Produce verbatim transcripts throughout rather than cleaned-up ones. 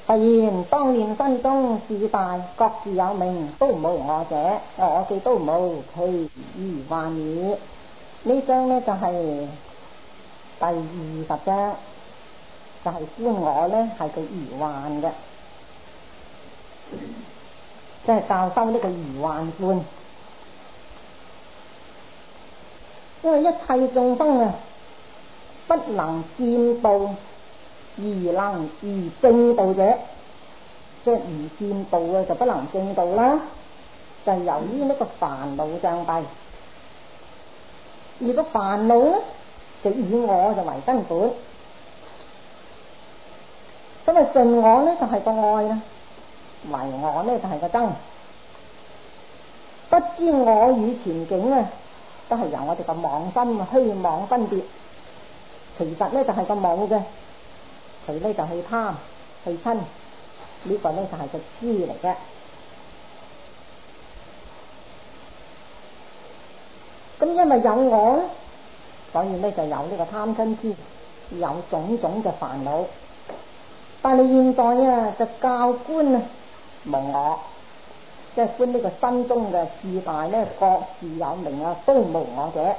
佛言：當念心中事大，各自有名，都無我者，我既都無，其餘幻矣。呢章呢就係第二十章，就係、是、觀我呢係個餘幻嘅，即係教修呢個餘幻觀。因為一切眾生啊，不能見道而能而證道者，即係唔見道啊，就不能證道啦。就係、由於呢個煩惱障蔽，而個煩惱呢，就以我就為根本，咁啊盡我呢就係、是、個愛啦，唯我呢就係、是、個憎，不知我與前境啊，都係由我哋個妄心虛妄分別，其實呢就係、是、個冇嘅，佢呢就去貪去親，呢、這個呢就係、是、個痴嚟嘅。咁因為有我呢，所以呢就有呢個貪嗔痴，有種種嘅煩惱。但係現在啊就教觀啊無我，即係觀呢個心中嘅事大呢，各自有名啊，都無我者。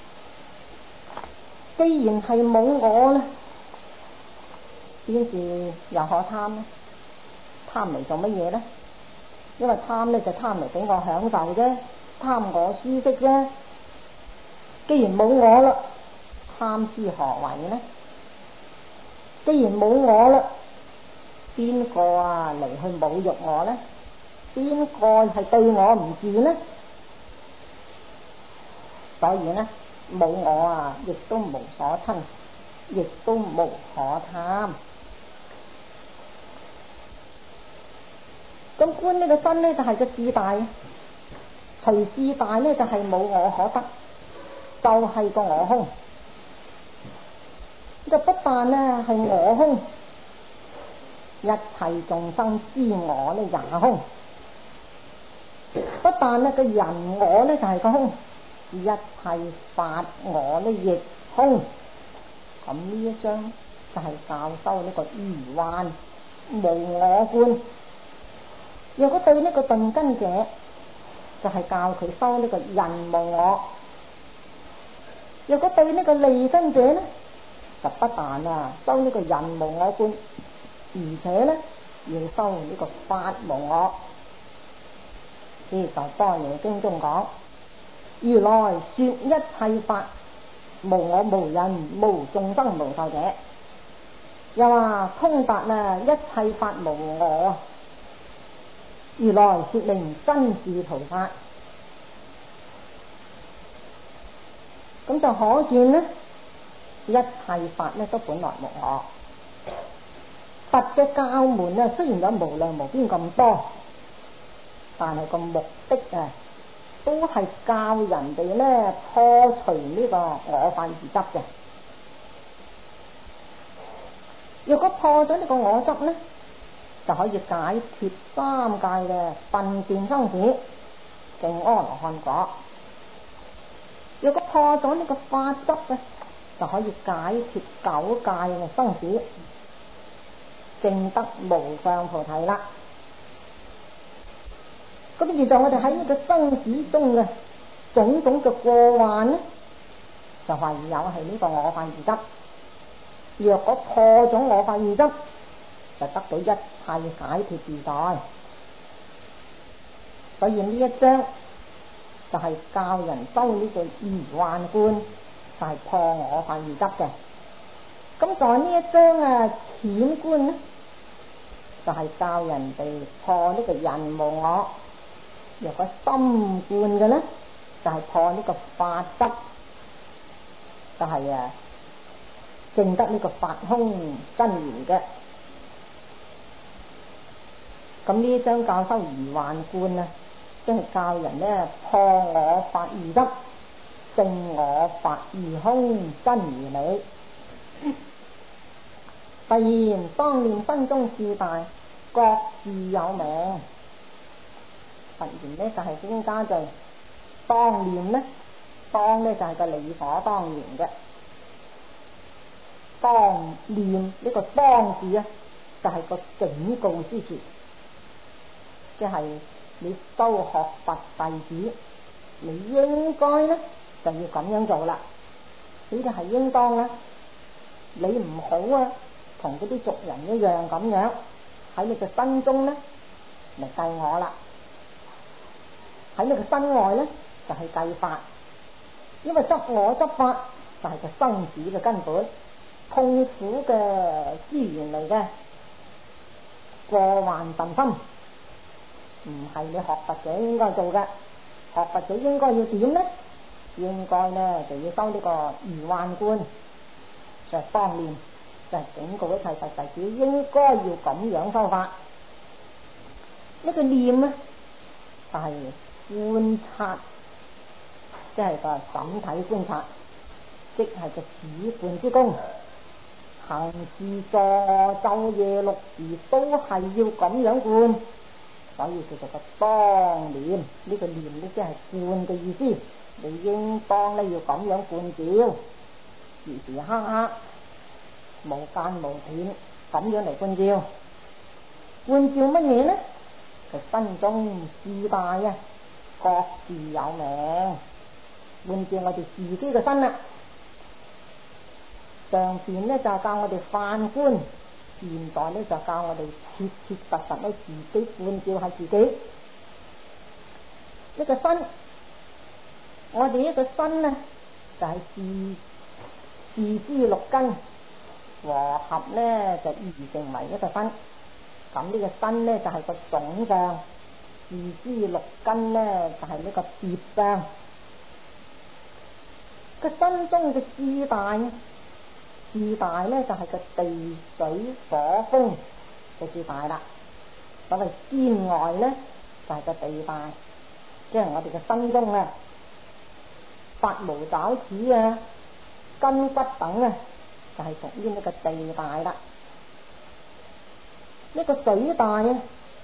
既然係冇我呢，邊時又可貪呢？貪嚟做乜嘢呢？因為貪呢就貪嚟俾我享受啫，貪我舒適啫。既然冇我啦，貪之何為呢？既然冇我啦，邊個啊嚟去侮辱我呢？邊個係對我唔住呢？所以呢，冇我啊，亦都無所親，亦都無可貪。咁觀呢個身呢，就係、是、個事大，隨事大呢，就係、是、冇我可得，就係、是、個我空。就不但呢係我空，一切眾生之我呢也空。不但呢個人我呢就係、是、個空，一切法我呢亦空。咁呢一章就係教修呢個餘幻無我觀。如果對呢個頓根者，就係、是、教佢修呢個人無我；如果對呢個利根者呢，就不但啊修呢個人無我觀，而且呢要修呢個法無我。呢就《般若經》中講：如來說一切法無我無人無眾生無壽者，又話通達啊一切法無我。如來說明真是菩薩，咁就可見呢一切法呢都本來無我。佛嘅教門啊，雖然有無量無邊咁多，但係個目的啊，都係教人哋呢破除呢個我法而執嘅。如果破咗呢個我執呢，就可以解脫三界嘅分段生死，證阿羅漢果。如果破咗呢個法執咧，就可以解脫九界嘅生死，證得無上菩提啦。咁現在我哋喺呢個生死中嘅種種嘅過患呢，就唯有係呢個我法而執。若果破咗我法而執，就得到一切解脫自在。所以呢一章就係教人修呢個餘幻觀，就係、是、破我法而執嘅。咁在呢一章啊淺觀呢，就係、是、教人哋破呢個人無我。若果深觀嘅呢，就係、是、破呢個法執，就係、是、啊證得呢個法空真如嘅。咁呢一章教修餘幻觀啊，即係教人呢破我法而執，證我法而空真如理。第二，當念心中事大，各自有名。佛言呢就係先加句，當念呢，當呢就係個理所當然嘅。當念呢個當字啊， 就係個警告之詞，即係你修學佛弟子，你應該咧就要咁樣做啦。呢啲係應當啦，你唔好啊同嗰啲俗人一樣咁樣喺你嘅身中咧嚟計我啦，喺你嘅身外咧就係計法，因為執我執法就係個生死嘅根本，痛苦嘅資源嚟嘅，過患甚深，唔係你學佛者應該做嘅。學佛者應該要點呢？應該呢就要修呢個如幻觀，就係當念，就係警告一切佛弟子應該要咁樣修法。呢個念呢就係觀察，即係個審體觀察，即係個止觀之功。行事坐晝夜六時都係要咁樣觀，所以叫做個當念。呢、這個念呢即係觀嘅意思，你應當咧要咁樣觀照，時時刻刻無間無斷咁樣嚟觀照。觀照乜嘢呢？就身中四大啊，各自有名。觀照我哋自己嘅身啦。上邊咧就教我哋泛觀，現代咧就教我哋切切實實咧自己觀照下自己。一個身，我哋一個身呢，就係四四肢六根和合咧就而成為一個身。咁呢個身呢，就係個總相，四肢六根呢，就係呢個別相。個身中嘅四大。四大咧就係個地水火風嘅四大啦，所謂肩外咧就係個地大，即係我哋嘅身中啊，髮毛爪齒啊、筋骨等啊，就係屬於呢個地大啦。呢個水大啊，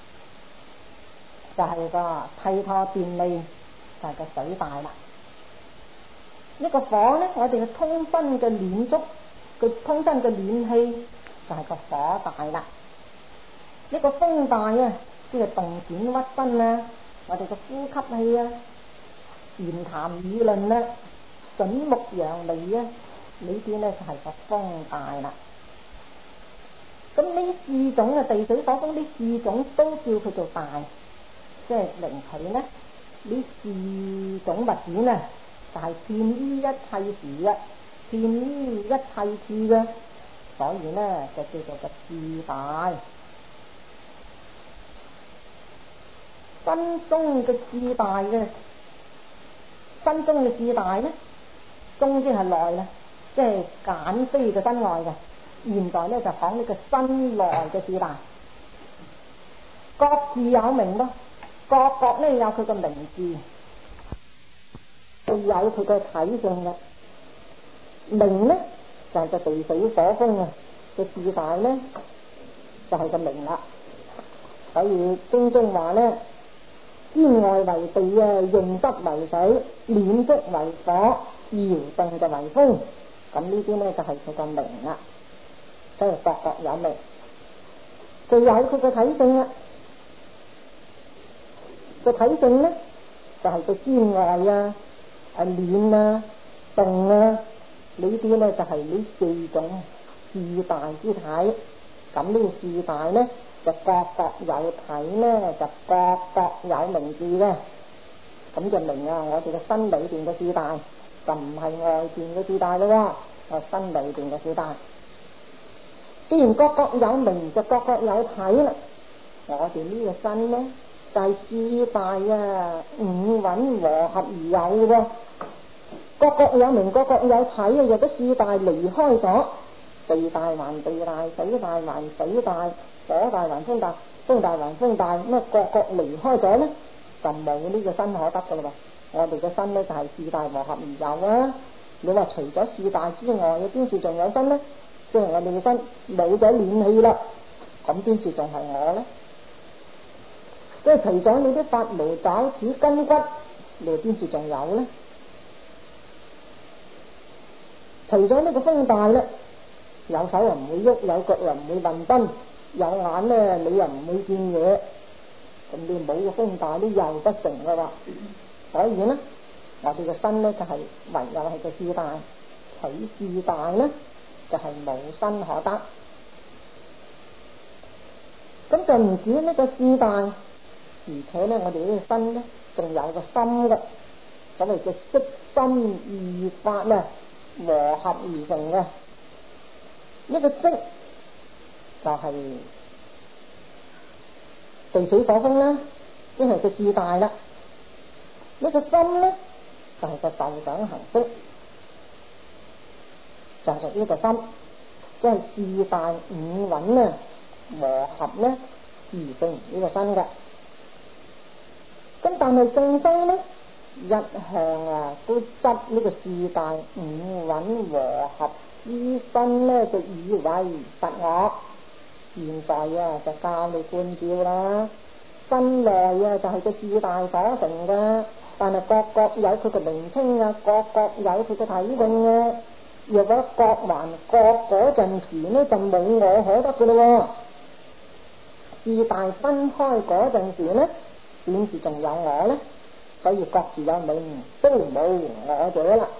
就係個剃破便利，就係個水大啦。呢個火咧，我哋嘅通身嘅暖足。佢通身嘅暖氣就係個火大啦。呢個風大啊，即係動展屈伸啊，我哋個呼吸器啊、言談議論啊、筍目揚眉啊，呢啲咧就係個風大啦。咁呢四種啊，地水火風呢四種都叫佢做大，即係令佢咧呢四種物件啊，就係遍於一切時啊，遍於一切處嘅，所以呢就叫做個四大。身中嘅四大嘅，身中嘅四大呢，中即係內啦，即係簡非嘅身外嘅。現在呢就講呢個身內嘅四大，各自有名咯，各各呢有佢個名字，有佢個體性嘅。名呢就係、是、個地水火風啊，個四大呢就係、是、個名啦。所以經中話呢，肩外為地啊，用濕為水，暖足為火，搖動就為風。咁呢啲呢就係佢個名啦，即係各各有名。佢有佢個體性啦，個體性呢就係、是、個肩外啊，啊暖啊，動啊。呢啲咧就係呢四種四大之體，咁呢個四大咧就各各有體咧，就各各有名字嘅，咁就明啊！我哋嘅身裏邊嘅四大就唔係外邊嘅四大咯，係身裏邊嘅四大。既然各各有名，就各各有體啦。我哋呢個身咧就係、是、四大啊，五蘊和合而有嘅。各各有名，各各有體啊！若果四大離開咗，地大還地大，水大還水大，火大還風大，風大還風大，咁啊各各離開咗咧，就冇呢個身可得噶啦噃。我哋嘅身咧就係、是、四大和合而有啊！你話除咗四大之外，嘅邊處仲有身咧？即係我哋嘅身冇咗暖氣啦，咁邊處仲係我咧？即係除咗你啲髮毛爪齒筋骨，你邊處仲有咧？除咗呢個風大咧，有手又唔會喐，有腳又唔會運奔， 有眼咧，你又唔會見嘢，咁你冇個風大都又不成噶啦。所以咧，我哋個身咧就係、是、唯有係個自大，取自大咧就係、是、冇身可得。咁就唔止呢個自大，而且咧我哋呢個身咧仲有個心嘅，所謂嘅色心二法咧和合而成嘅。呢、這個色就係地水火風啦，即係個自大啦。呢、這個心咧就係、是、個受想行識，就係、是、呢個心，即係自大五蘊咧和合咧而成呢個身嘅。咁但係眾生咧一向啊都執呢個自大五蘊和合之身咧，就以為實我。現在啊就教你觀照啦，身內啊就係、是、個自大所成嘅，但係各各有佢嘅名稱啊，各各有佢嘅體性啊。若果各還各嗰陣時呢，就冇我可得嘅咯。自大分開嗰陣時呢，點至仲有我呢？所以各自有名，都冇我者啦。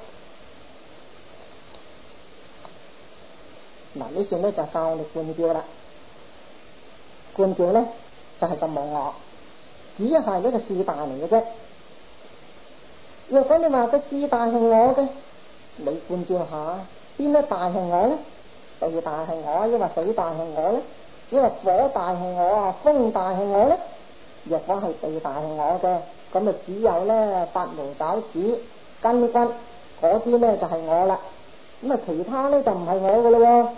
嗱，呢段呢就教你觀照啦。觀照咧就係、是、個冇我，只係呢個自大嚟嘅啫。若果你話個自大係我嘅，你觀照下邊一大係我咧？地大係我，抑或水大係我咧？抑或火大係我啊？風大係我咧？若果係地大係我嘅，咁啊只有咧八毛爪子筋骨嗰啲咧就係、是、我啦。咁啊其他咧就唔係我嘅咯。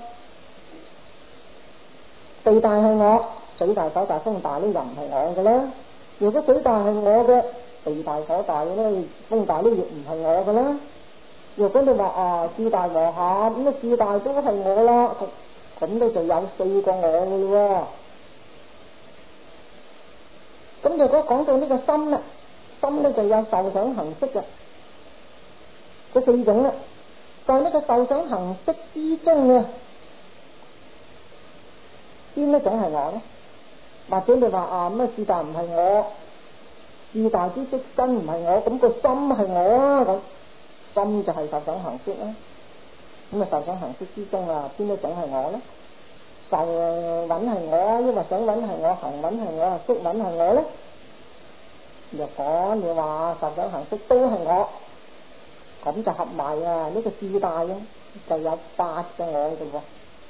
地大係我。水大火大風大呢又唔係我嘅啦。如果水大係我嘅，地大火大咧，風大呢亦唔係我嘅啦。如果你話啊自大和合咁啊，自大都係我啦，咁你就有四個我嘅咯。咁如果講到呢個心啦，心呢就有受想行識嘅，嗰四種啦。在呢個受想行識之中啊，邊一種係我呢？或者你話啊咩自大唔係我，自大之色身唔係我，咁個心係我啊，咁心就係受想行識啦。咁啊受想行識之中啊，邊一種係我呢？受蘊係我啊，因為想蘊係我，行蘊係我，識蘊係我呢？若果你話受想行識都係我，咁就合埋啊呢、這個自大啊，就有八個我嘅喎。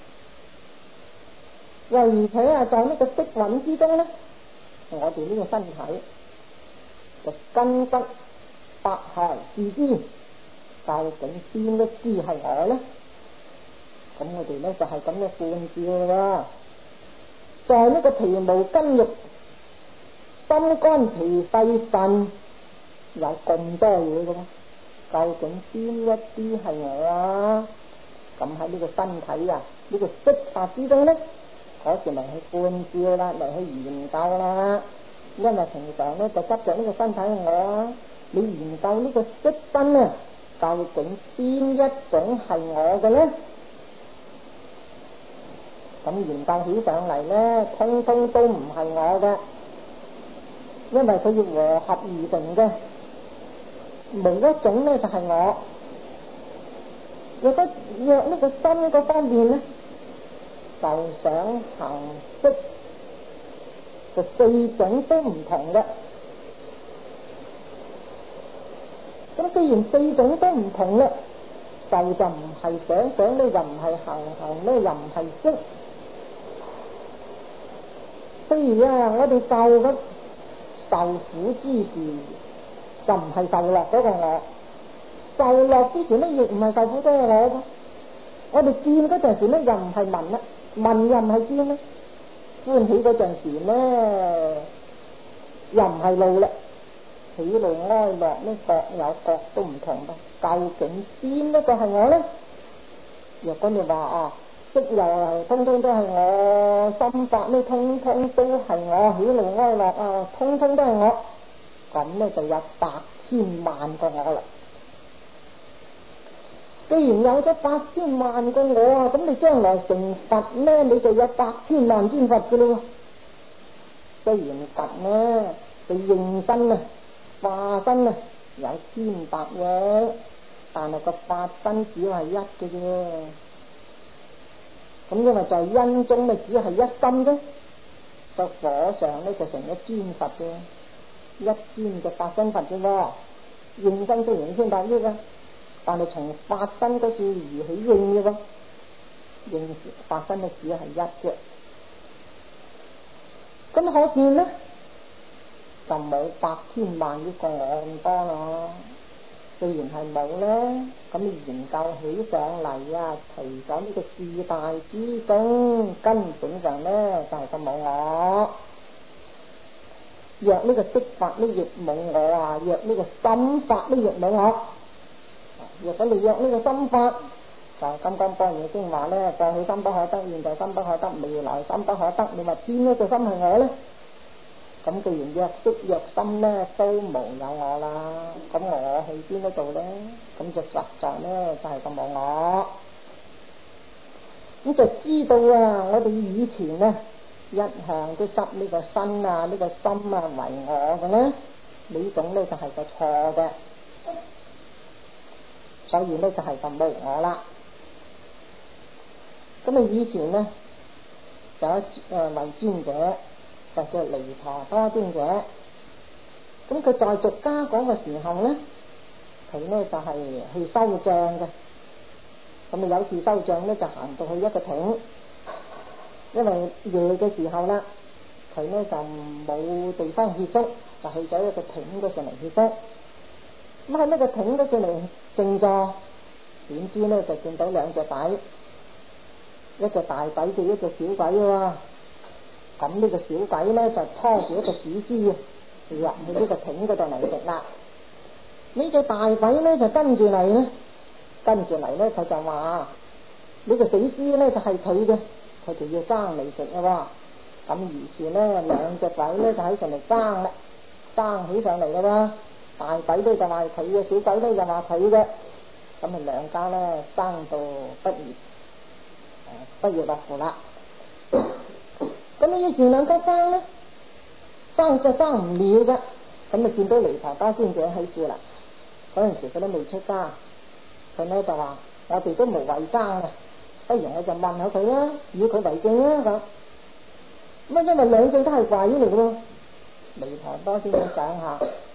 又而且啊，在呢個色蘊之中呢，我哋呢個身體就筋骨百骸四肢，究竟邊一支係我呢？咁我哋呢就係咁嘅觀照啦。在呢個皮毛筋肉、心肝脾肺腎有咁多嘢嘅喎，究竟邊一啲係我啊？咁喺呢個身體啊，呢、這個色法之中呢，嗰時嚟去觀照啦，嚟去研究啦。因為平常咧就執着呢個身體我啊，你研究呢個色身啊，究竟邊一種係我嘅咧？咁研究起上嚟咧，通通都唔係我嘅，因為佢要和合而成嘅，冇一種咧就係我。若果若呢個心嗰方面咧，受想行識就四種都唔同嘅。咁雖然四種都唔同咧，受就唔係想想咧，又唔係行行咧，又唔係識。譬如啊，我哋受咁受苦之時，就唔係受樂嗰個我；受樂之前咧，亦唔係受苦嗰個我。我哋見嗰陣時咧，又唔係聞啦。聞又唔係見咧，歡喜嗰陣時咧，又唔係怒啦，喜怒哀樂咧各有各都唔同嘅，究竟邊一個係我咧？若果你話啊，色又係通通都係我，心法咧通通都係我，喜怒哀樂啊通通都係我，咁咧就有百千萬個我啦。 既然有咗八千萬個我啊，咁你將來成佛呢，你就有八千萬尊佛噶咯。雖然佛呢，你應身啊、化身啊有千百億，但係個法身只係一嘅啫。咁因為在因中呢，只係一心啫，個火上呢就成咗尊佛嘅，一尊嘅法身佛啫喎。應身雖然千百億啊，但係從法身嗰處而起應嘅喎，應法身呢只係一啫。咁可見呢，就冇百千萬億個我咁多咯。既然係冇呢，咁你研究起上嚟啊，除咗呢個四大之中，根本上呢就係個冇我。若呢個色法呢亦冇我啊，若呢個心法呢亦冇我。若果你若呢個心法，就《金剛般若經》話呢，過去心不可得，現在心不可得，未來心不可得。你話邊一個心係我呢？咁既然若色若心呢都無有我啦，咁我去邊一度呢？咁就實在呢就係個冇我。咁就知道啊，我哋以前呢一向都執呢個身啊、呢個心啊為我嘅呢，呢種呢就係個錯嘅，所以呢就係個無我啦。咁啊以前呢就有誒為尊者，就叫彌陀多尊者。咁佢在俗家講嘅時候呢，佢呢就係、是、去收帳嘅。咁啊有次收帳呢，就行到去一個亭，因為夜嘅時候啦，佢呢就冇地方歇宿，就去咗一個亭嗰上嚟歇宿。咁喺呢個亭嗰上嚟靜坐，點知呢就見到兩隻鬼，一隻大鬼對一隻小鬼喎。咁呢個小鬼呢，就拖住一個屎絲入去呢個亭嗰度嚟食啦。呢隻大鬼呢，就跟住嚟呢，跟住嚟呢，佢就話呢個死屍呢，就係佢嘅，佢就要爭嚟食啊。咁於是呢，兩隻鬼呢，就喺上嚟爭啦，爭起上嚟噶啦。大鬼呢就話佢嘅，小鬼呢就話佢嘅。咁啊兩家呢，爭到不如誒不亦樂乎啦。咁呢以前兩家爭呢，爭就爭唔了噶。咁啊見到彌陀多尊者喺處啦，嗰陣時佢都未出家，佢呢就話我哋都無謂爭啊，不如我就問下佢啦，以佢為證啦咁。咁啊因為兩隻都係鬼嚟嘅喎，彌陀多尊者想下，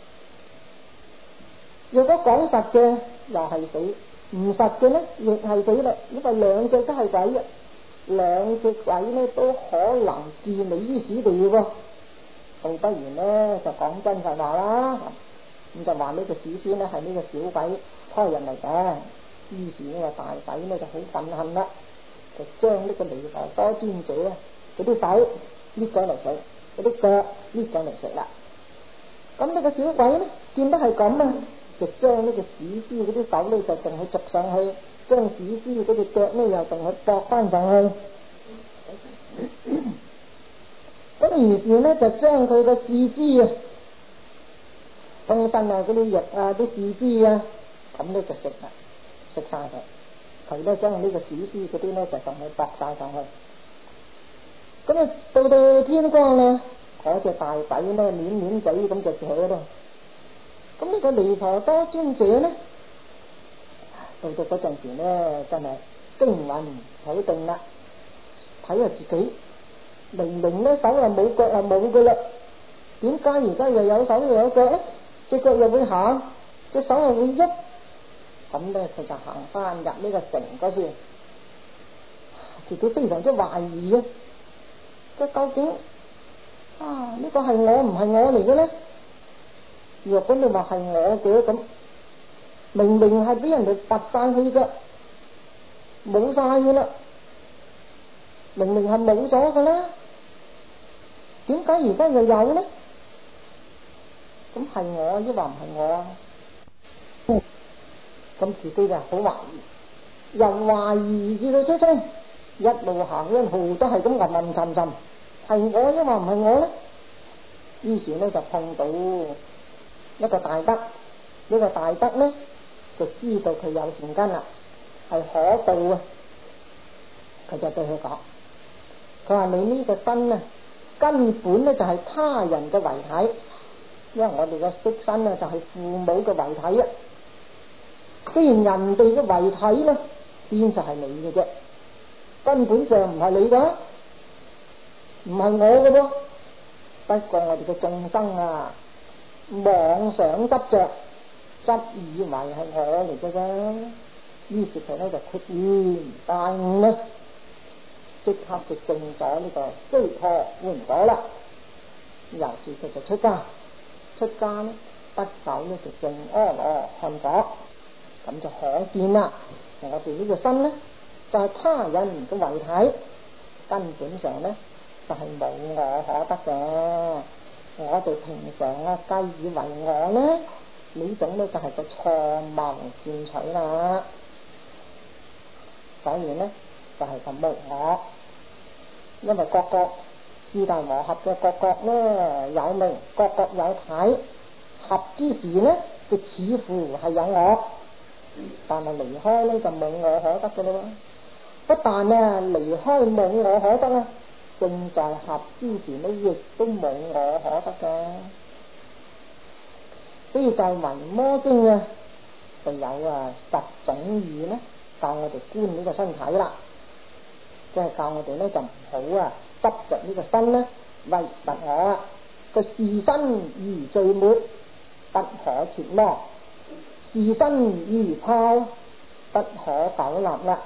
如果講實嘅又係死，唔實嘅呢亦係死啦，因為兩隻都係鬼嘅。兩隻鬼呢都可能置你於死地喎，倒不如呢就講真實話啦。咁就話呢個屎仙呢係呢個小鬼拖入嚟嘅，於是呢個大鬼呢就好憤恨啦，就將呢個彌陀多尊者嗰啲手搣咗嚟食，嗰啲腳搣咗嚟食啦。咁呢個小鬼呢見得係咁啊，就將呢個屎仙嗰啲手呢就仲去捉上去。將屎絲嗰隻腳呢又同佢駁翻上去，咁於是呢就將佢個四肢啊、胸身啊、嗰啲肉啊、啲四肢啊，咁呢就食啦，食晒佢。佢呢將呢個屎絲嗰啲呢就同佢駁晒上去。咁啊到到天光啦，嗰隻大鬼呢攣攣嘴咁就坐喺度。咁呢個彌陀多尊者呢？到到嗰陣時呢，真係驚魂甫定啦！睇下自己，明明呢手又冇腳又冇噶啦，點解而家又有手又有腳呢？隻腳又會行，隻手又會喐，咁呢，佢就行翻入呢個城嗰處，自己非常之懷疑啊！即究竟啊呢個係我唔係我嚟嘅呢？若果你話係我嘅咁。明明係俾人哋拔晒去嘅，冇晒嘅啦，明明係冇咗嘅啦，點解而家又有呢？咁係我抑或唔係我啊？咁自己就好懷疑，由懷疑至到出聲，一路行一路都係咁吟吟沉沉，係我抑或唔係我呢？於是呢就碰到一個大德，呢個大德呢就知道佢有善根啦， 係可度啊！佢就對佢講，佢話你呢個身啊，根本咧就係他人嘅遺體，因為我哋嘅色身啊就係父母嘅遺體啊。既然人哋嘅遺體咧，邊就係你嘅啫？根本上唔係你噶，唔係我嘅噃。不過我哋嘅眾生啊，妄想執着，執以為係我嚟嘅啫。於是佢咧就豁然大悟啦，即刻就證咗呢個須陀洹果啦。由是佢就出家，出家咧不久咧就證阿羅漢果。咁就可見啦，我哋呢個身咧就係、是、他人嘅遺體，根本上咧就係、是、冇我可得嘅。我哋平常啊，計以為我咧呢種咧就係、是、個錯謬見取啦。所以咧就係、是、個無我，因為各國四大和合嘅各國咧有名，各國有體，合之時咧就似乎係有我。但係離開咧就冇我可得嘅咯，不但啊離開冇我可得啊，正在合之時咧亦都冇我可得嘅。所以就《維摩經》啊，就有啊十種義咧教我哋觀呢個身體啦，即係教我哋咧就唔好啊執着呢個身咧為實我啊，個是身如聚沫，不可切摸。是身如泡，不可久立啦。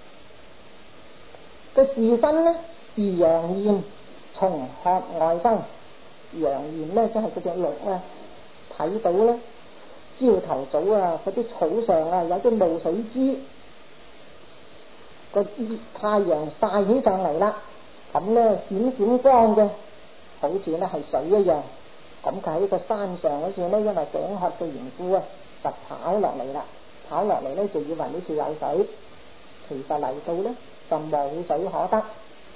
個是身咧是陽焰，從殼外生。陽焰咧即係嗰隻鹿啊，睇到咧朝頭早啊，嗰啲草上啊有啲露水珠，個太陽曬起上嚟啦，咁咧閃閃光嘅，好似咧係水一樣。咁佢喺個山上嗰時咧，因為頸渴嘅緣故啊，就跑落嚟啦，跑落嚟咧就以為呢處有水，其實嚟到咧就冇水可得。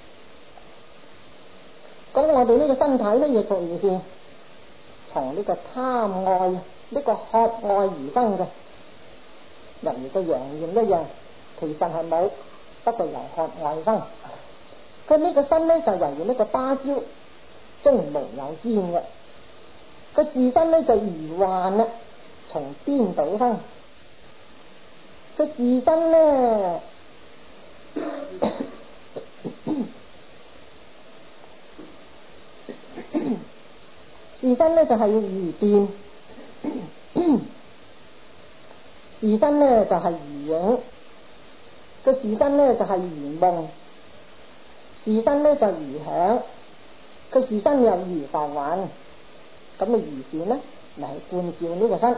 咁我哋呢個身體咧亦同樣是從呢個貪愛、呢、這個渴愛而生嘅，人哋個陽焰一樣，其實係冇，不過由渴愛生。佢呢個身咧就猶如呢個芭蕉，中無有尖嘅。個自身咧就如幻啦，從顛倒生。個自身咧自身咧就係如電，自身咧就係如影，個自身咧就係如夢，自身咧就如響，個自身又如浮雲。咁嘅如是咧嚟觀照呢個身，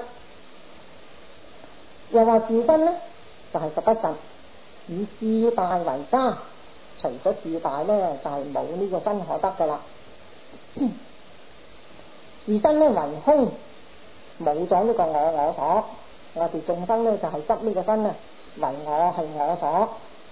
又話自身咧就係、是、十不實，以自大為家，除咗自大咧就係冇呢個身可得噶啦。自身咧為空，冇咗呢個我我所，我哋眾生咧就係執呢個身啊為我係我所。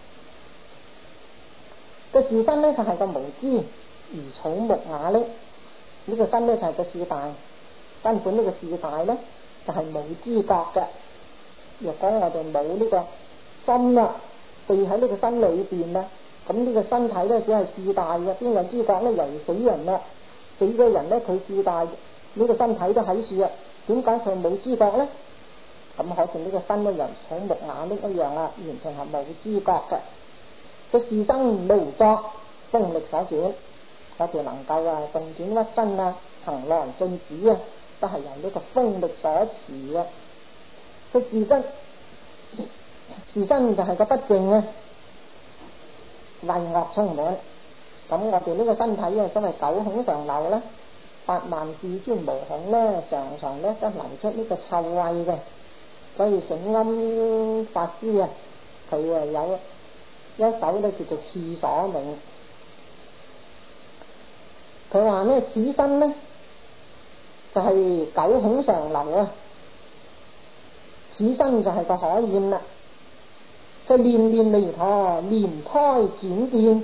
個自身咧就係、是、個無知，如草木瓦礫。呢個身咧就係個自大，根本呢個自大咧就係、是、冇知覺嘅。若果我哋冇呢個心啦，避喺呢個身裏邊啦，咁呢個身體咧只係自大嘅，邊有知覺咧？由死人啦，死咗人咧佢自大，呢、這個身體都喺處啊，點解佢冇知覺咧？咁可見呢個身咧由草木瓦礫一樣啊，完全係冇知覺嘅。個自身無作，風力所轉。我哋能夠啊動轉屈身啊，行來進止啊，都係由呢個風力所持嘅。佢自身自身就係個不淨啊，穢惡充滿。咁我哋呢個身體啊，因為九孔常流啦，八萬四千無孔咧，常常咧都流出呢個臭味嘅。所以醒庵法師啊，佢啊有一首咧叫做《廁所銘》。佢話咧，此身咧就係、是、九孔常流啊，此身就係個可厭啦。佢念念彌陀，蓮胎轉變，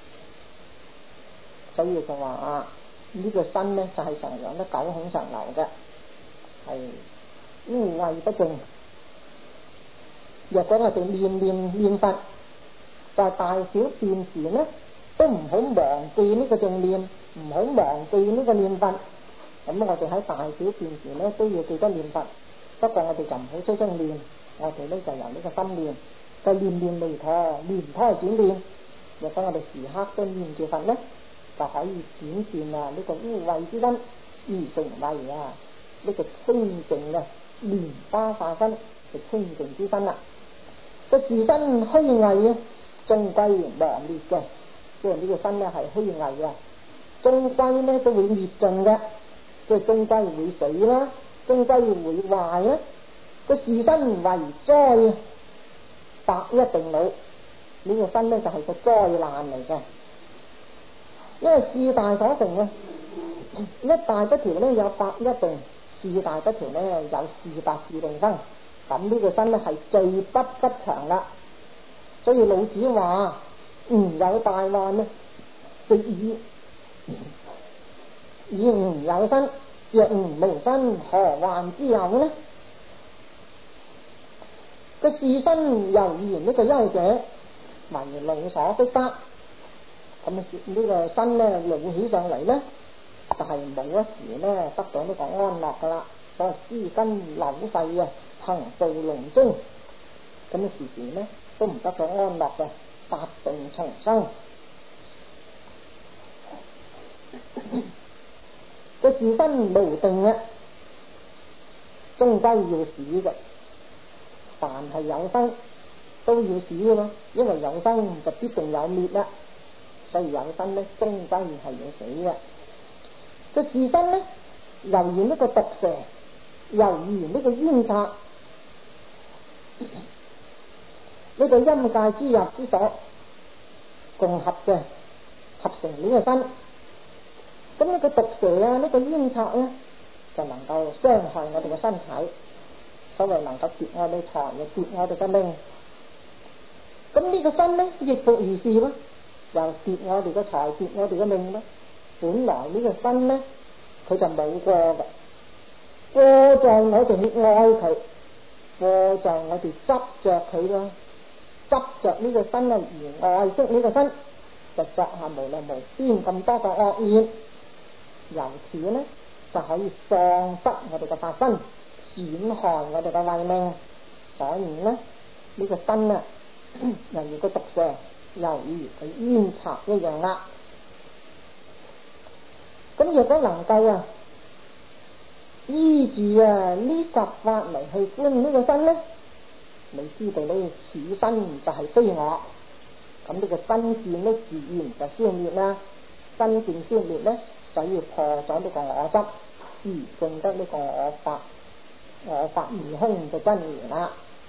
所以就話啊，呢、這個身咧就係、是、常常都九孔常流嘅，係污穢不淨。 若果我哋念念念佛，在大小便時呢，都唔好忘記呢個正念，唔好忘記呢個念佛。咁我哋喺大小便時呢，都要記得念佛。不過我哋就唔好出聲念，我哋呢就由呢個心念，就念念彌陀，念胎轉念。若果我哋時刻都念住佛呢，就可以轉變啊呢個污穢之心，而成為啊呢個清淨嘅蓮花化身嘅清淨之身啦。個自身虛偽啊，終歸亡滅嘅，即係呢個身咧係虛偽嘅，終歸咧都會滅盡嘅，即係終歸會死啦，終歸會壞啦。個自身為災，百一定老，呢、這個身咧就係個災難嚟嘅。因為四大所成啊，一大不調咧有百一定，四大不調咧有四百自定生。咁呢個身咧係最不不長啦，所以老子話吾有大患咧，就以以吾有身，若吾無身，何患之有呢？個自身猶然呢個憂者，為老所逼迫，咁呢個身咧老起上嚟咧，就係、是、冇一時咧得到呢個安樂噶啦，所謂絲筋朽廢啊，行步籠中，咁嘅時時咧都唔得到安樂嘅，發病重生。個自身無定嘅，終歸要死嘅。凡係有生都要死嘅咯，因為有生就必定有滅啦，所以有生咧終歸係要死嘅。個自身咧猶如呢個毒蛇，猶如呢個煙賊，呢個陰界之入之所共合嘅，合成呢個身。咁呢個毒蛇啊，呢個煙賊咧，就能夠傷害我哋嘅身體，所謂能夠奪我哋財，又奪我哋嘅命。咁呢個身咧亦復如是咯，又奪我哋嘅財，奪我哋嘅命咯。本來呢個身咧，佢就冇過嘅，過在我哋去愛佢，過在我哋執着佢咯，執着呢個身啊而愛惜呢個身，就作下無量無邊咁多個惡業。由此呢就可以喪失我哋嘅法身，損害我哋嘅慧命。所以呢呢、這個身啊，猶如個毒蛇，猶如個煙賊一樣啦。咁若果能夠啊依住啊呢十法嚟去觀呢個身呢，你知道呢此身就係非我，咁呢個身見呢自然就消滅啦。身見消滅呢，就要破咗呢個我執，而證得呢個我法，我法如空嘅真如啦。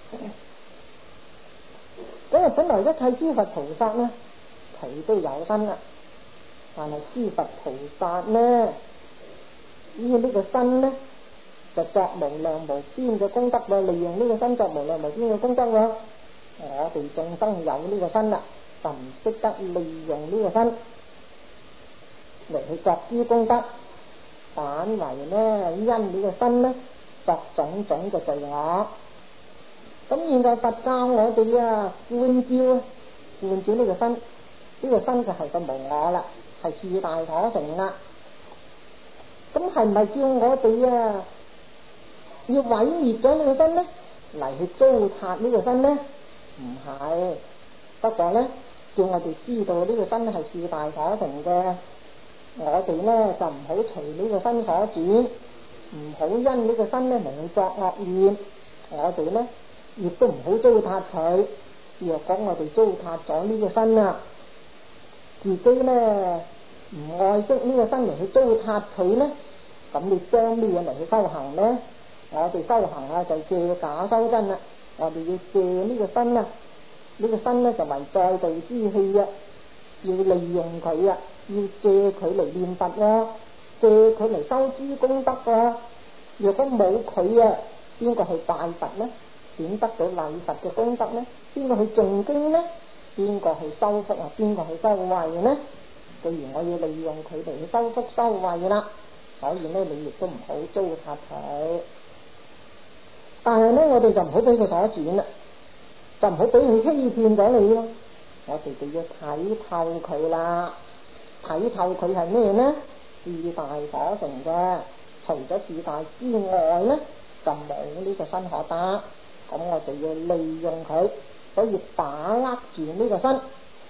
咁啊，本來一切諸佛菩薩呢，佢都有身啦，但係諸佛菩薩呢，依呢個身呢，就作無量無邊嘅功德喎，利用呢個身作無量無邊嘅功德喎。我哋眾生有呢個身啦，就唔識得利用呢個身嚟去作諸功德，反為呢因呢個身呢作種種嘅罪惡。咁現在佛教我哋啊觀照啊觀照呢個身，呢、呢個身就係個無我啦，係四大所成啦。咁係唔係叫我哋啊要毀滅咗呢個身呢，嚟去糟蹋呢個身呢？唔係，不過呢叫我哋知道呢個身係四大所成嘅。我哋呢就唔好隨呢個身所轉，唔好因呢個身呢嚟去作惡業。我哋呢亦都唔好糟蹋佢。若果我哋糟蹋咗呢個身啊，自己呢唔愛惜呢個身嚟去糟蹋佢呢，咁你將咩嘢嚟去修行呢？我哋修行啊就借假修真啦。我哋要借呢個身啊，呢個身呢就為載道之器啊，要利用佢啊，要借佢嚟念佛啊，借佢嚟修諸功德啊。若果冇佢啊，邊個去拜佛呢？點得到禮佛嘅功德呢？邊個去誦經呢？邊個去修福啊？邊個去修慧呢？既然我要利用佢嚟去修福修慧啦，所以呢你亦都唔好糟蹋佢。但係呢我哋就唔好俾佢所轉啦。 就唔好俾佢欺騙咗你咯。我哋就要睇透佢啦，睇透佢係咩呢？四大火成嘅，除咗四大之外呢，就冇呢個身可得。咁我哋要利用佢，所以把握住呢個身，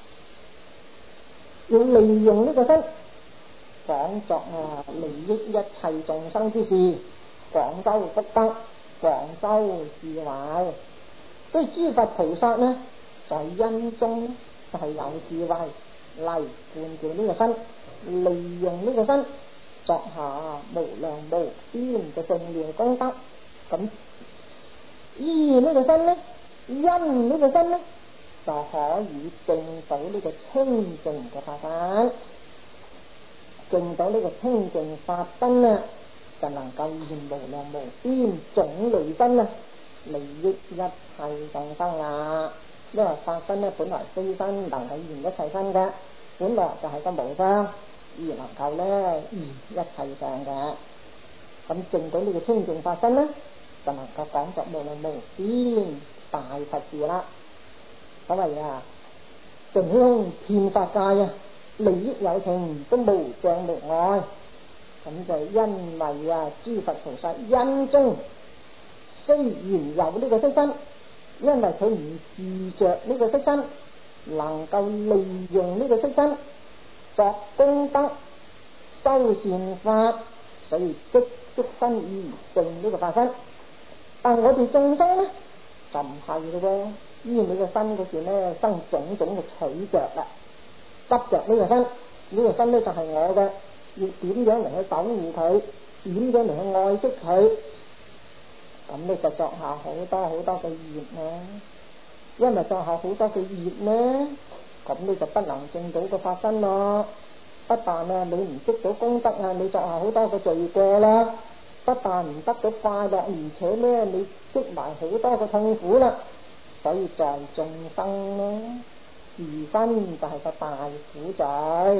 要利用呢個身，講作啊利益一切眾生之事，廣修福德，廣修智慧。所以諸佛菩薩呢，在因中就係有智慧嚟灌照呢個身，利用呢個身作下無量無邊嘅正妙功德。咁依呢個身呢，因呢個身呢，就可以證到呢個清淨嘅法身，證到呢個清淨法身啊，就能夠現無量無邊種類身啊，利益一切眾生啊。因為法身呢，本來非身，能夠現一切身嘅，本來就係個無相，而能夠呢現一切相嘅。咁證到呢個清淨法身呢，就能夠講作無量無邊大佛事啦。所謂啊，淨空遍法界啊，利益有情都無障無礙。咁就因為啊，諸佛菩薩因中雖然有呢個色身，因為佢唔自着呢個色身，能夠利用呢個色身作功德修善法，所以即即身而證呢個法身。但我哋眾生呢，就唔係嘅喎，依你個身嗰時呢，生種種嘅取着啦，執着呢個身，呢、呢個身呢就係我嘅，要點樣嚟去守護佢，點樣嚟去愛惜佢，咁你就作下好多好多嘅業呢。因為作下好多嘅業呢，咁你就不能證到個法身咯。不但啊，你唔積到功德啊，你作下好多嘅罪過啦。不但唔得到快樂，而且呢，你積埋好多嘅痛苦啦。所以在眾生呢，自身就係個大苦罪。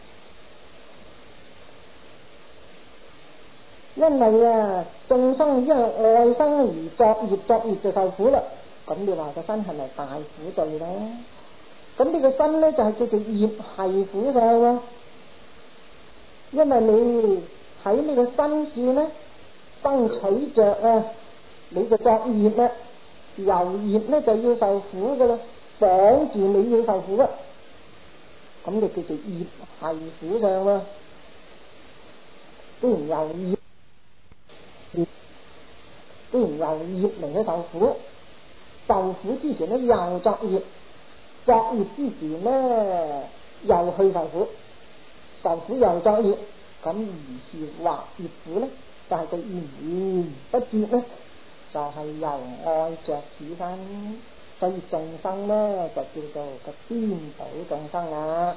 因為啊，眾生因為愛生而作業，作業就受苦啦。咁你話個身係咪大苦罪呢？咁呢個身呢，就係叫做業係苦罪喎。因為你喺呢個身處呢，生取着啊，你就作業啦，由業呢就要受苦噶啦，綁住你要受苦啊，咁就叫做業係苦罪喎。既然由業，既然由業嚟去受苦，受苦之前呢又作業，作業之前呢又去受苦，受苦又作業，咁於是話業苦呢，就係、是、個源源不絕呢，就係、是、由愛着此身，所以眾生呢就叫做個顛倒眾生啦。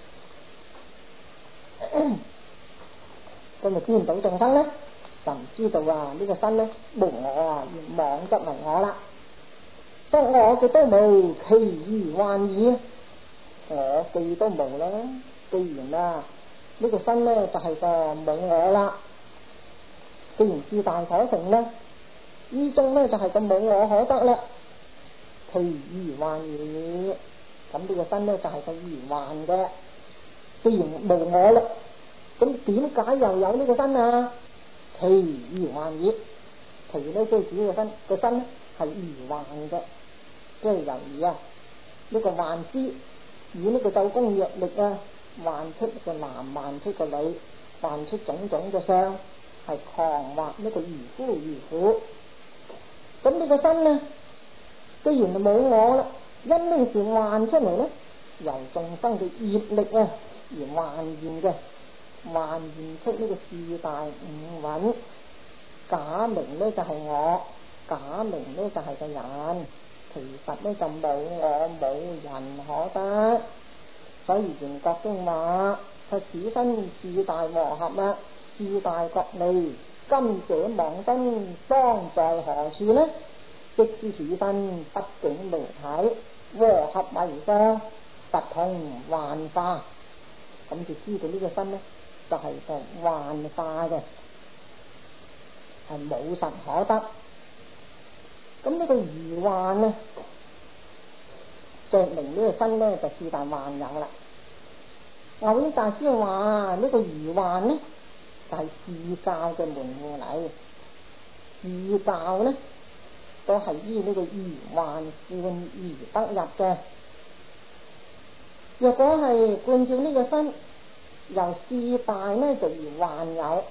咁咪顛倒眾生呢，就唔知道啊呢、這個身呢無我啊，要妄執為我啦。得我嘅都無，其餘幻矣。我記都無啦。既然啊呢、這個身呢就係、是、個冇我啦。既然自大可成呢，呢中呢就係、是、個冇我可得啦。其餘幻矣。咁呢個身呢就係、是、個餘幻嘅。既然無我啦，咁點解又有呢個身啊？其餘幻矣。其呢即係指個身，個身呢係餘幻嘅。即係由於啊呢、這個幻師以呢個咒功藥力啊，幻出個男，幻出個女，幻出種種嘅相，係狂惑呢個愚夫愚婦。咁呢個身呢，既然冇我啦，因呢時幻出嚟呢，由眾生嘅業力啊而幻現嘅，幻現出呢個四大五蘊，假名呢就係、是、我，假名呢就係、是、個人。其實呢就冇我冇人可得，所以圓覺經話佢此身四大和合啦，四大各離，今者妄身當在何處呢？即知此身畢竟離體，和合為相，實同幻化。咁就知道呢個身呢就係、是、個幻化嘅，係冇實可得。咁呢個如幻呢， 證明呢個身呢就是但幻有啦。牛益大師話呢個如幻呢就係自教嘅門戶嚟，自教呢都係依呢個如幻觀而得入嘅。若果係觀照呢個身由事敗呢就如幻有，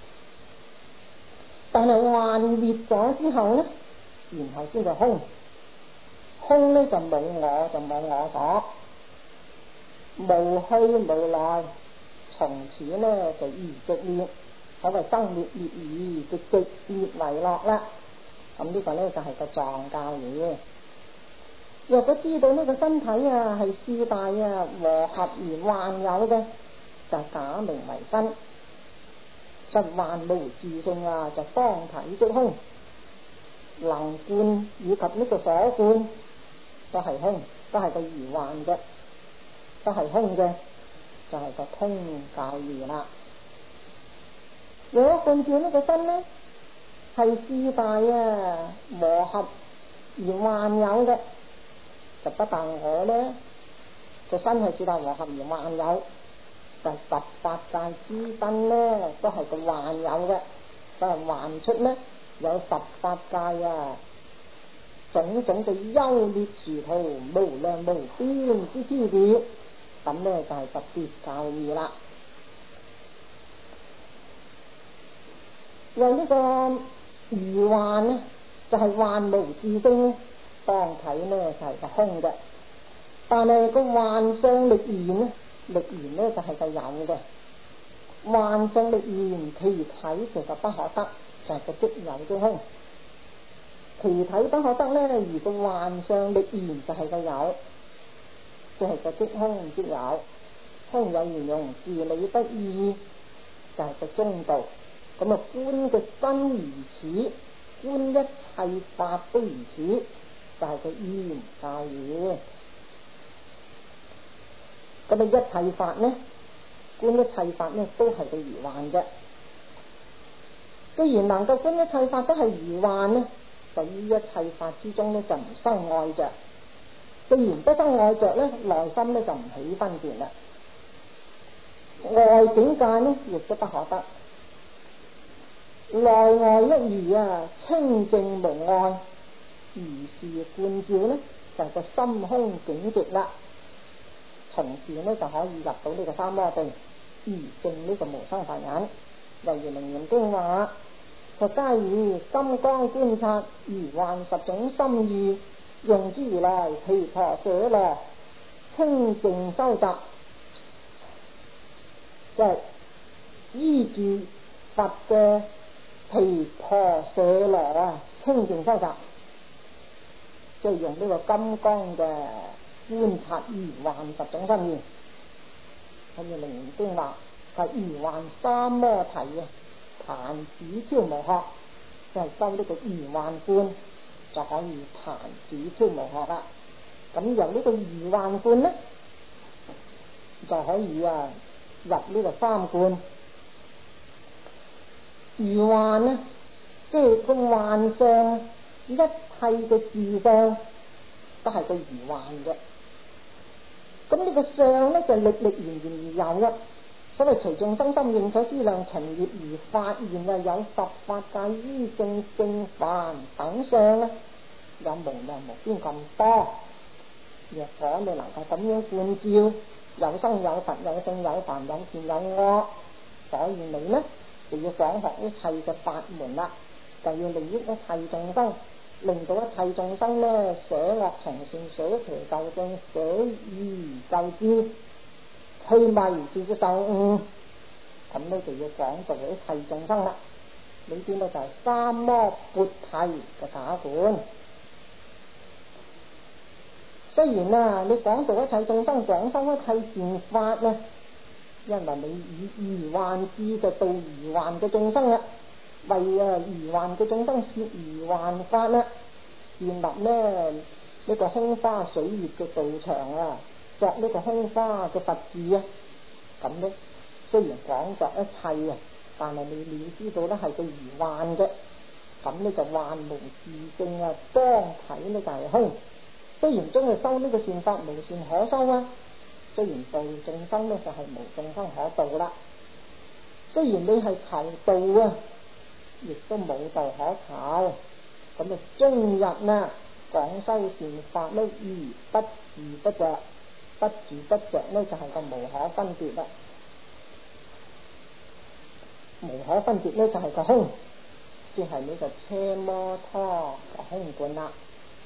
但係幻滅咗之後呢，然後先就空，空呢就冇我，就冇我所，無去無來，從此呢就如寂滅，所謂生滅滅異，就寂滅為樂啦。咁呢個呢就係、是、個藏教義。若果知道呢個身體啊係事敗啊和合而幻有嘅，就假名為身，實幻無自性啊，就當體即空，能觀以及呢個所觀都係空，都係個如幻嘅，都係空嘅，就係、是、個通教義啦。如果觀照呢個身呢係事敗啊和合而幻有嘅，就不但我呢個身係事敗和合而幻有，就十法界之身呢都係個幻有嘅，就係幻出呢有十法界啊種種嘅優劣殊途無量無邊之差別，咁呢就係特別教義啦。由呢個如幻呢就係、是、幻無自性，當體呢就係、是、個空嘅，但係個幻相力現呢，力現呢就係、是、個有嘅，幻相力現其體其實不可得，就係、是、個即有即空，其體不可得呢，而個幻相力現就係個有，即係個即空即有，空有形容事理不異，就係、是、個中道。咁啊，觀嘅身如此，觀一切法都如此，就係、是、個依然教義。咁啊，一切法呢，觀一切法呢，都係個如幻嘅。既然能夠觀一切法都係如幻呢，就於一切法之中呢，就唔生愛着。既然不生愛着呢，內心呢就唔起分別啦。外境界呢，亦都不可得。內外一如啊，清淨無礙，如是觀照呢，就係、是、個心空境寂啦。從事呢就可以入到呢個三摩地，而證呢個無生法忍。例如楞嚴經話，就皆以金剛觀察如幻十種心意，用之如來毗婆舍羅清淨修習，即係依住佛嘅毗婆舍羅啊，清淨修習，即係用呢個金剛嘅觀察如幻十種心意。咁啊，楞嚴經話係如幻三摩提啊，彈指超無學，即係修呢個如幻觀就可以彈指超無學啦。咁由呢個如幻觀呢，就可以啊入呢個三觀。如幻呢，即係個幻相，一切嘅事相都係個如幻嘅。咁呢個相呢，就歷歷然然而有啦。所謂隨眾生心應所知量陳業而發現啊，有十法界依正聖凡等相呢，有無量無邊咁多。若果你能夠咁樣觀照，有生有佛，有聖有凡，有善有惡，所以你呢就要廣學一切嘅法門啦，就要利益一切眾生，令到一切眾生呢捨惡從善，捨邪就正，捨愚就知，去迷至至受悟。咁呢就要廣度一切眾生啦。呢啲呢就係三摩缽提嘅打管。雖然啊，你廣度一切眾生，廣修一切善法呢，因為你以如幻智就度如幻嘅眾生啦，為啊如幻嘅眾生說如幻法啦，建立呢呢、這個空花水月嘅道場啊，作呢個空花嘅佛字啊，咁呢雖然廣作一切啊，但係你你知道呢係個如幻嘅，咁呢就幻無自性啊，當體呢就係空。 雖然將佢修呢個善法無善可修啊，雖然度眾生呢就係無眾生可度啦，雖然你係求道啊，亦都冇道可求，咁啊終日呢廣修善法呢，而不自不着，不自不着呢就係個無可分別啦，無可分別呢就係個空，即係呢個奢摩他個空觀啦。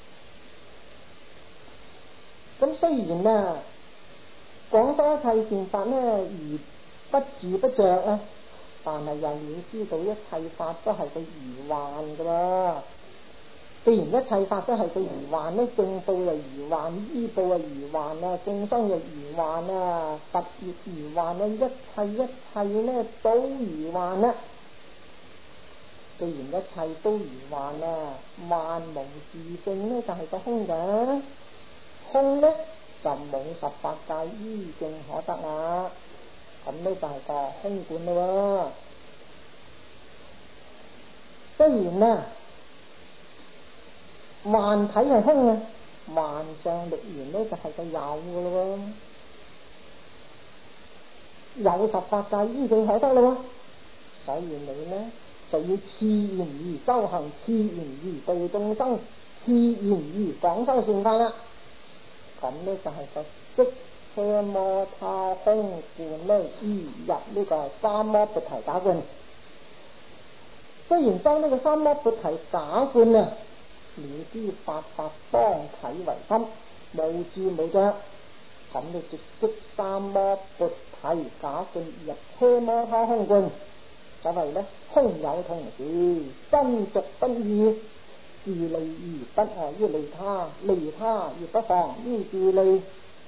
咁雖然呢廣修一切善法呢而不自不着啊，但係又要知道一切法都係個疑幻噶啦。既然一切法都係個疑幻呢，正報又疑幻，依報又疑幻啊，眾生又疑幻啊，佛亦疑幻啊，一切一切呢都疑幻啊。既然一切都疑幻啊，萬無自性呢就係個空嘅，空呢就冇十法界依正可得啦。咁呢就係個空觀咯。雖然啊幻體係空啊，萬象力緣呢就係個有噶咯，有十法界依正可得咯。所以你呢就要自然而修行，自然而度眾生，自然而廣修善法啦。咁呢就係個即奢摩他空觀呢，依入呢個三摩缽提假觀。雖然將呢個三摩缽提假觀啊，了知法法當體為心，無自無着，咁你就即三摩缽提假觀入奢摩他空觀。所謂呢空有同時，真俗不異，自利而不礙於利他，利他而不妨於自利。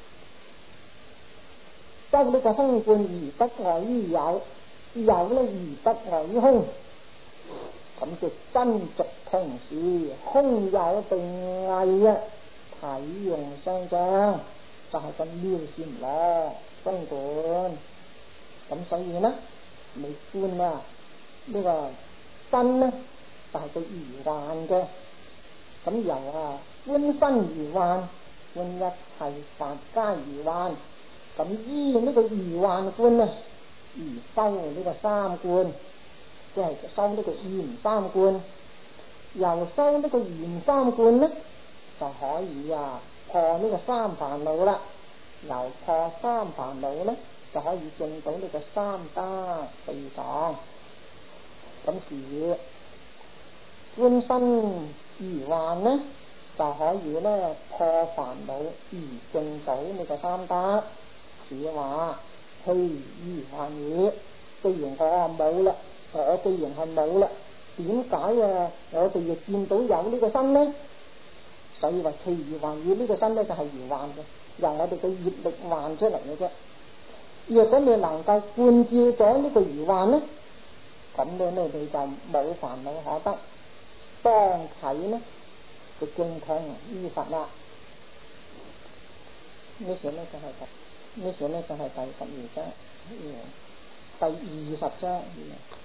修呢個空觀而不礙於有，有呢而不礙於空，咁就真俗同時，空有定偽啊，體用相將，就係咁妙善咯，空觀。咁所以呢你觀啊呢個身呢就係個疑幻嘅，咁由啊觀身疑幻，觀一切法皆疑幻，咁依呢個疑幻觀啊而修呢個三觀，即係修呢個現三觀。由修呢個現三觀呢就可以啊破呢個三煩惱啦，由破三煩惱呢就可以證到呢個三得四藏。咁時觀身疑幻呢就可以呢破煩惱而證到呢個三得。是話譬如幻語，既然我冇啦，我既然係冇啦，點解啊我哋亦見到有呢個身呢？所以話譬如幻語呢個身呢就係疑幻嘅，由我哋嘅業力幻出嚟嘅啫。若果你能夠觀照咗呢個疑幻呢，咁樣呢你就冇煩惱可得，當體呢就正統依法啦。呢時呢就係第呢時呢就係第十二章，第二十章。